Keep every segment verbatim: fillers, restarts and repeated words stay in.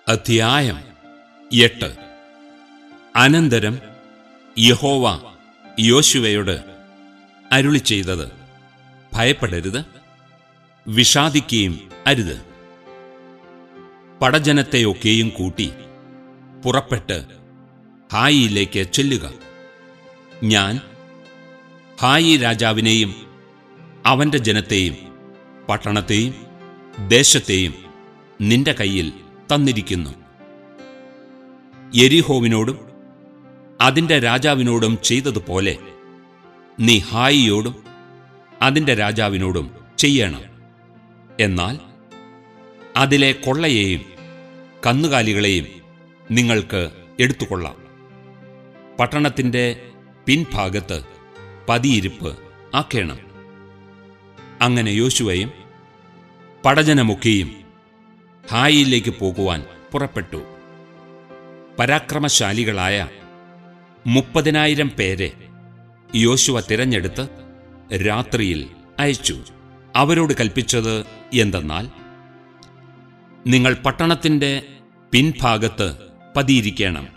അധ്യായം എട്ട്. അനന്തരം യഹോവ യോശുവയോട് അരുളിച്ചെയ്തത്, ഭയപ്പെടരുത്, വിഷാദിക്കുകയും അരുത്. പടജനത്തെയൊക്കെയും കൂട്ടി പുറപ്പെട്ട് ഹായിയിലേക്ക് ചെല്ലുക. ഞാൻ ഹായി രാജാവിനെയും അവന്റെ ജനത്തെയും പട്ടണത്തെയും ദേശത്തെയും നിന്റെ കയ്യിൽ തന്നിരിക്കുന്നു. യെരിഹോവിനോടും അതിന്റെ രാജാവിനോടും ചെയ്തതുപോലെ നീ ഹായിയോടും അതിന്റെ രാജാവിനോടും ചെയ്യണം. എന്നാൽ അതിലെ കൊള്ളയെയും കന്നുകാലികളെയും നിങ്ങൾക്ക് എടുത്തുകൊള്ളാം. പട്ടണത്തിന്റെ പിൻഭാഗത്ത് പതിയിരിപ്പ് ആക്കേണം. അങ്ങനെ യോശുവയും പടജനമൊക്കെയും ഹായിയിലേക്ക് പോകുവാൻ പുറപ്പെട്ടു. പരാക്രമശാലികളായ മുപ്പതിനായിരം പേരെ യോശുവ തിരഞ്ഞെടുത്ത് രാത്രിയിൽ അയച്ചു. അവരോട് കൽപ്പിച്ചത് എന്തെന്നാൽ, നിങ്ങൾ പട്ടണത്തിന്റെ പിൻഭാഗത്ത് പതിയിരിക്കണം.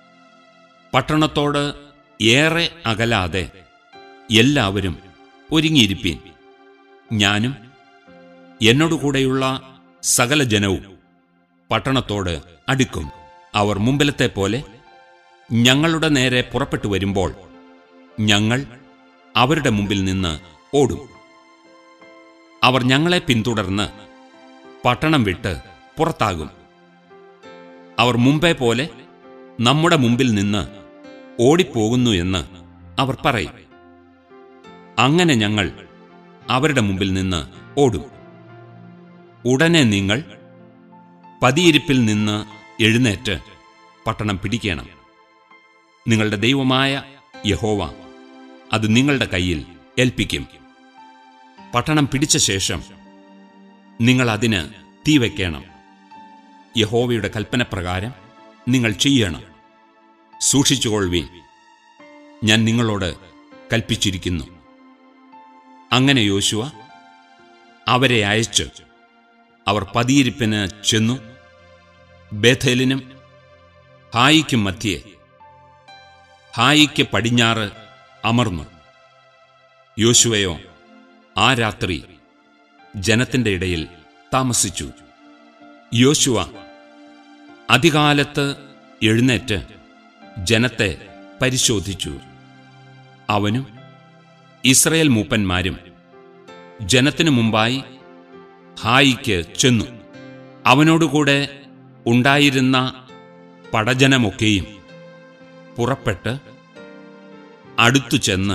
പട്ടണത്തോട് ഏറെ അകലാതെ എല്ലാവരും ഒരുങ്ങിയിരിപ്പീൻ. ഞാനും എന്നോടുകൂടെയുള്ള സകല ജനവും പട്ടണത്തോട് അടുക്കും. അവർ മുമ്പിലത്തെ പോലെ ഞങ്ങളുടെ നേരെ പുറപ്പെട്ടു വരുമ്പോൾ ഞങ്ങൾ അവരുടെ മുമ്പിൽ നിന്ന് ഓടും. അവർ ഞങ്ങളെ പിന്തുടർന്ന് പട്ടണം വിട്ട് പുറത്താകും. അവർ മുമ്പേ പോലെ നമ്മുടെ മുമ്പിൽ നിന്ന് ഓടിപ്പോകുന്നു എന്ന് അവർ പറയും. അങ്ങനെ ഞങ്ങൾ അവരുടെ മുമ്പിൽ നിന്ന് ഓടും. ഉടനെ നിങ്ങൾ പതിയിരിപ്പിൽ നിന്ന് എഴുന്നേറ്റ് പട്ടണം പിടിക്കണം. നിങ്ങളുടെ ദൈവമായ യഹോവ അത് നിങ്ങളുടെ കയ്യിൽ ഏൽപ്പിക്കും. പട്ടണം പിടിച്ച ശേഷം നിങ്ങൾ അതിന് തീ വയ്ക്കണം. യഹോവയുടെ കൽപ്പനപ്രകാരം നിങ്ങൾ ചെയ്യണം. സൂക്ഷിച്ചുകൊള്ളുവീൻ, ഞാൻ നിങ്ങളോട് കൽപ്പിച്ചിരിക്കുന്നു. അങ്ങനെ യോശുവ അവരെ അയച്ച് അവർ പതിയിരിപ്പിന് ചെന്നു. ബേഥേലിനും ഹായിക്കും മധ്യേ ഹായിക്ക് പടിഞ്ഞാറ് അമർന്നു. യോശുവയോ ആ രാത്രി ജനത്തിന്റെ ഇടയിൽ താമസിച്ചു. യോശുവ അതികാലത്ത് എഴുന്നേറ്റ് ജനത്തെ പരിശോധിച്ചു. അവനും ഇസ്രായേൽ മൂപ്പന്മാരും ജനത്തിനു മുമ്പായി ഹായിക്ക് ചെന്നു. അവനോടുകൂടെ ഉണ്ടായിരുന്ന പടജനമൊക്കെയും പുറപ്പെട്ട് അടുത്തു ചെന്ന്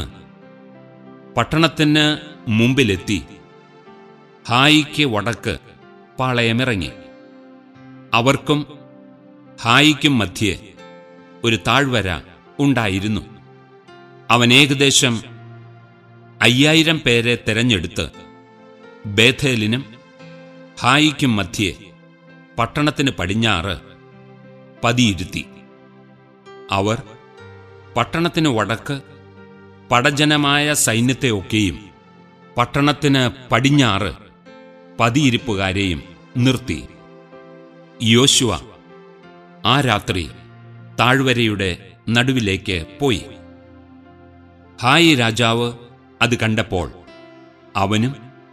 പട്ടണത്തിന് മുമ്പിലെത്തി ഹായിക്ക് വടക്ക് പാളയമിറങ്ങി. അവർക്കും ഹായിക്കും മധ്യേ ഒരു താഴ്വര ഉണ്ടായിരുന്നു. അവൻ ഏകദേശം അയ്യായിരം പേരെ തെരഞ്ഞെടുത്ത് ബേഥേലിനും ഹായിക്കും മധ്യേ പട്ടണത്തിന് പടിഞ്ഞാറ് പതിയിരുത്തി. അവർ പട്ടണത്തിന് വടക്ക് പടജനമായ സൈന്യത്തെയൊക്കെയും പട്ടണത്തിന് പടിഞ്ഞാറ് പതിയിരിപ്പുകാരെയും നിർത്തി. യോശുവ ആ രാത്രി താഴ്വരയുടെ നടുവിലേക്ക് പോയി. ഹായി രാജാവ് അത് കണ്ടപ്പോൾ അവനും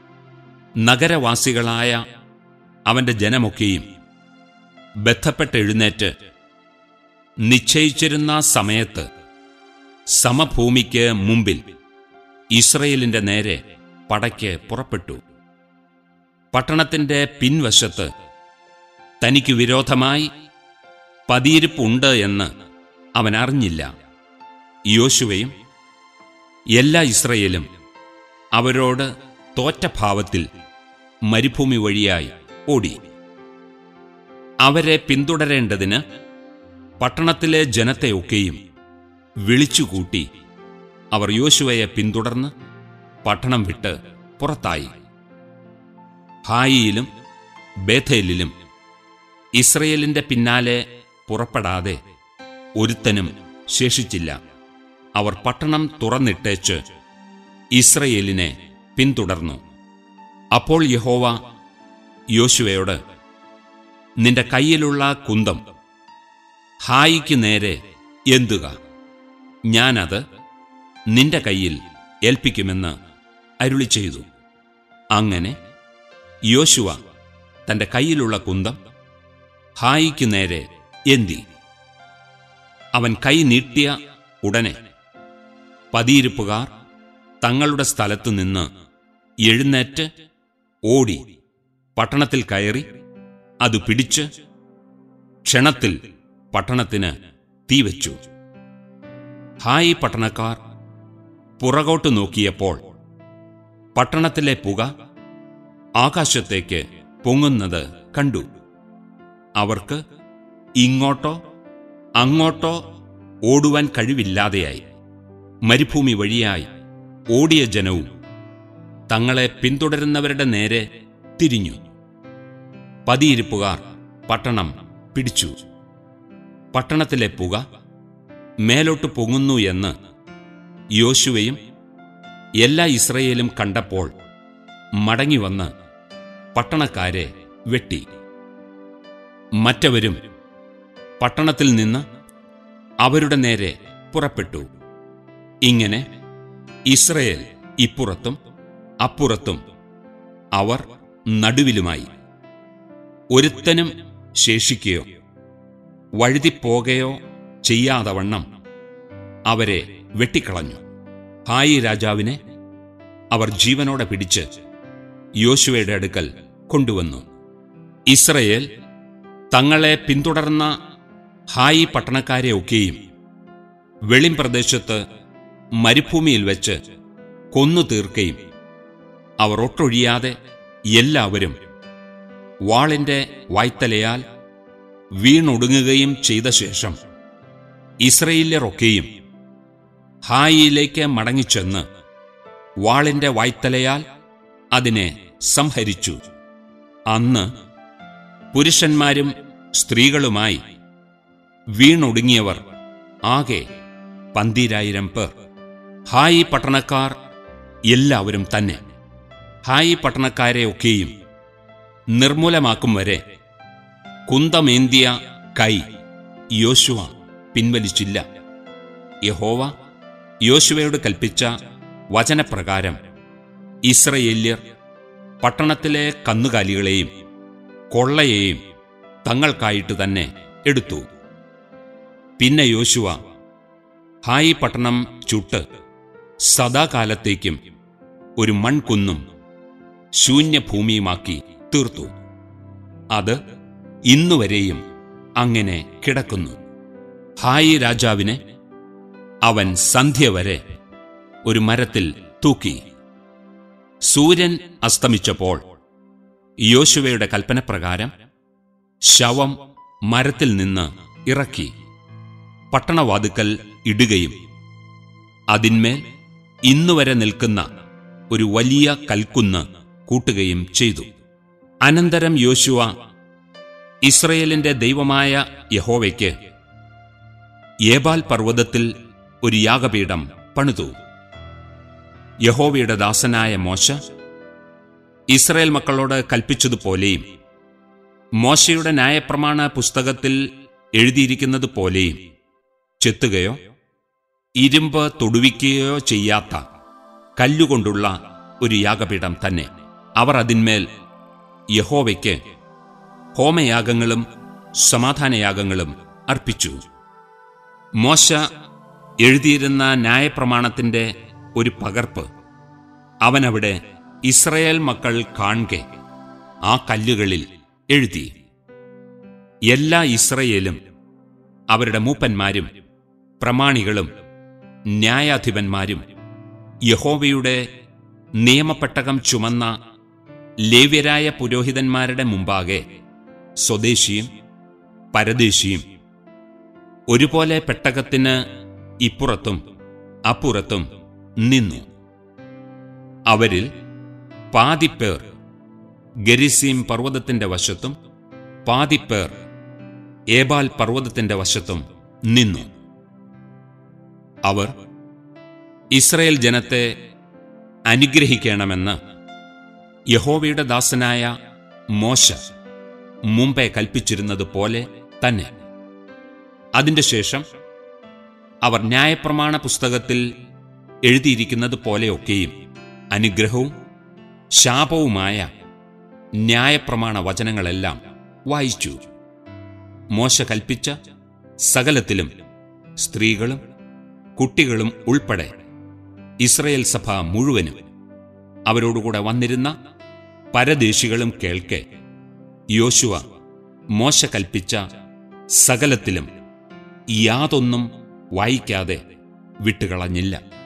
നഗരവാസികളായ അവന്റെ ജനമൊക്കെയും ബദ്ധപ്പെട്ടെഴുന്നേറ്റ് നിശ്ചയിച്ചിരുന്ന സമയത്ത് സമഭൂമിക്ക് മുമ്പിൽ ഇസ്രായേലിന്റെ നേരെ പടയ്ക്ക് പുറപ്പെട്ടു. പട്ടണത്തിന്റെ പിൻവശത്ത് തനിക്ക് വിരോധമായി പതിയിരിപ്പുണ്ട് എന്ന് അവൻ അറിഞ്ഞില്ല. യോശുവയും എല്ലാ ഇസ്രായേലും അവരോട് തോറ്റ ഭാവത്തിൽ മരുഭൂമി വഴിയായി ഓടി. അവരെ പിന്തുടരേണ്ടതിന് പട്ടണത്തിലെ ജനത്തെയൊക്കെയും വിളിച്ചുകൂട്ടി അവർ യോശുവയെ പിന്തുടർന്ന് പട്ടണം വിട്ട് പുറത്തായി. ഹായിയിലും ബേഥേലിലും ഇസ്രായേലിന്റെ പിന്നാലെ പുറപ്പെടാതെ ഒരുത്തനും ശേഷിച്ചില്ല. അവർ പട്ടണം തുറന്നിട്ടേച്ച് ഇസ്രായേലിനെ പിന്തുടർന്നു. അപ്പോൾ യഹോവ യോശുവയോട്, നിന്റെ കയ്യിലുള്ള കുന്തം ഹായിക്ക് നേരെ എന്തുക, ഞാനത് നിന്റെ കയ്യിൽ ഏൽപ്പിക്കുമെന്ന് അരുളി ചെയ്തു. അങ്ങനെ യോശുവ തന്റെ കയ്യിലുള്ള കുന്തം ഹായിക്ക് നേരെ എന്തി. അവൻ കൈ നീട്ടിയ ഉടനെ പതിയിരിപ്പുകാർ തങ്ങളുടെ സ്ഥലത്തു നിന്ന് എഴുന്നേറ്റ് ഓടി പട്ടണത്തിൽ കയറി അത് പിടിച്ച് ക്ഷണത്തിൽ പട്ടണത്തിന് തീവച്ചു. ഹായി പട്ടണക്കാർ പുറകോട്ട് നോക്കിയപ്പോൾ പട്ടണത്തിലെ പുക ആകാശത്തേക്ക് പൊങ്ങുന്നത് കണ്ടു. അവർക്ക് ഇങ്ങോട്ടോ അങ്ങോട്ടോ ഓടുവാൻ കഴിവില്ലാതെയായി. മരുഭൂമി വഴിയായി ഓടിയ ജനവും തങ്ങളെ പിന്തുടരുന്നവരുടെ നേരെ തിരിഞ്ഞു. പതിയിരിപ്പുകാർ പട്ടണം പിടിച്ചു. പട്ടണത്തിലെ പുക മേലോട്ട് പൊങ്ങുന്നു എന്ന് യോശുവയും എല്ലാ ഇസ്രായേലും കണ്ടപ്പോൾ മടങ്ങിവന്ന് പട്ടണക്കാരെ വെട്ടി. മറ്റവരും പട്ടണത്തിൽ നിന്ന് അവരുടെ നേരെ പുറപ്പെട്ടു. ഇങ്ങനെ ഇസ്രായേൽ ഇപ്പുറത്തും അപ്പുറത്തും അവർ നടുവിലുമായി. ഒരുത്തനും ശേഷിക്കുകയോ വഴുതിപ്പോകയോ ചെയ്യാതവണ്ണം അവരെ വെട്ടിക്കളഞ്ഞു. ഹായി രാജാവിനെ അവർ ജീവനോടെ പിടിച്ച് യോശുവയുടെ അടുക്കൽ കൊണ്ടുവന്നു. ഇസ്രായേൽ തങ്ങളെ പിന്തുടർന്ന ഹായി പട്ടണക്കാരെ ഒക്കെയും വെളിം പ്രദേശത്ത് മരുഭൂമിയിൽ വെച്ച് കൊന്നു തീർക്കുകയും അവർ ഒട്ടൊഴിയാതെ എല്ലാവരും വാളിന്റെ വായ്ത്തലയാൽ വീണൊടുങ്ങുകയും ചെയ്ത ശേഷം ഇസ്രായേല്യരൊക്കെയും ഹായിയിലേക്ക് മടങ്ങിച്ചെന്ന് വാളിന്റെ വായ്ത്തലയാൽ അതിനെ സംഹരിച്ചു. അന്ന് പുരുഷന്മാരും സ്ത്രീകളുമായി വീണൊടുങ്ങിയവർ ആകെ പന്തീരായിരം പേർ. ഹായി പട്ടണക്കാർ എല്ലാവരും തന്നെ. ഹായി പട്ടണക്കാരെ ഒക്കെയും നിർമൂലമാക്കും വരെ കുന്തമേന്തിയ കൈ യോശുവ പിൻവലിച്ചില്ല. യഹോവ യോശുവയോട് കൽപ്പിച്ച വചനപ്രകാരം ഇസ്രായേല്യർ പട്ടണത്തിലെ കന്നുകാലികളെയും കൊള്ളയെയും തങ്ങൾക്കായിട്ട് തന്നെ എടുത്തു. പിന്നെ യോശുവ ഹായി പട്ടണം ചുട്ട് സദാകാലത്തേക്കും ഒരു മൺകുന്നും ശൂന്യഭൂമിയുമാക്കി തീർത്തു. അത് ഇന്നുവരെയും അങ്ങനെ കിടക്കുന്നു. ഹായി രാജാവിനെ അവൻ സന്ധ്യ വരെ ഒരു മരത്തിൽ തൂക്കി. സൂര്യൻ അസ്തമിച്ചപ്പോൾ യോശുവയുടെ കൽപ്പനപ്രകാരം ശവം മരത്തിൽ നിന്ന് ഇറക്കി പട്ടണവാതുക്കൽ ഇടുകയും അതിന്മേൽ ഇന്നുവരെ നിൽക്കുന്ന ഒരു വലിയ കൽക്കുന്ന് കൂട്ടുകയും ചെയ്തു. അനന്തരം യോശുവ ഇസ്രായേലിന്റെ ദൈവമായ യഹോവയ്ക്ക് ഏബാൽ പർവ്വതത്തിൽ ഒരു യാഗപീഠം പണിതു. യഹോവയുടെ ദാസനായ മോശ ഇസ്രായേൽ മക്കളോട് കൽപ്പിച്ചതുപോലെയും മോശയുടെ ന്യായപ്രമാണ പുസ്തകത്തിൽ എഴുതിയിരിക്കുന്നതുപോലെയും ചെത്തുകയോ ഇരുമ്പ് തൊടുവിക്കുകയോ ചെയ്യാത്ത കല്ലുകൊണ്ടുള്ള ഒരു യാഗപീഠം തന്നെ. അവർ അതിന്മേൽ യഹോവയ്ക്ക് ഹോമയാഗങ്ങളും സമാധാനയാഗങ്ങളും അർപ്പിച്ചു. മോശ എഴുതിയിരുന്ന ന്യായപ്രമാണത്തിന്റെ ഒരു പകർപ്പ് അവനവിടെ ഇസ്രായേൽ മക്കൾ കാൺകെ ആ കല്ലുകളിൽ എഴുതി. എല്ലാ ഇസ്രായേലും അവരുടെ മൂപ്പന്മാരും പ്രമാണികളും ന്യായാധിപന്മാരും യഹോവയുടെ നിയമപ്പെട്ടകം ചുമന്ന ലേവ്യരായ പുരോഹിതന്മാരുടെ മുമ്പാകെ സ്വദേശിയും പരദേശിയും ഒരുപോലെ പെട്ടകത്തിന് ഇപ്പുറത്തും അപ്പുറത്തും നിന്നു. അവരിൽ പാതിപ്പേർ ഗെരിസീം പർവ്വതത്തിന്റെ വശത്തും പാതിപ്പേർ ഏബാൽ പർവ്വതത്തിന്റെ വശത്തും നിന്നു. അവർ ഇസ്രായേൽ ജനത്തെ അനുഗ്രഹിക്കണമെന്ന് യഹോവയുടെ ദാസനായ മോശ മുമ്പേ കൽപ്പിച്ചിരുന്നത് പോലെ തന്നെ. അതിൻ്റെ ശേഷം അവർ ന്യായപ്രമാണ പുസ്തകത്തിൽ എഴുതിയിരിക്കുന്നത് പോലെയൊക്കെയും അനുഗ്രഹവും ശാപവുമായ ന്യായപ്രമാണ വചനങ്ങളെല്ലാം വായിച്ചു. മോശ കൽപ്പിച്ച സകലത്തിലും സ്ത്രീകളും കുട്ടികളും ഉൾപ്പെടെ ഇസ്രായേൽ സഭ മുഴുവനും അവരോടുകൂടെ വന്നിരുന്ന പരദേശികളും കേൾക്കെ യോശുവ മോശ കൽപ്പിച്ച സകലത്തിലും യാതൊന്നും വായിക്കാതെ വിട്ടുകളഞ്ഞില്ല.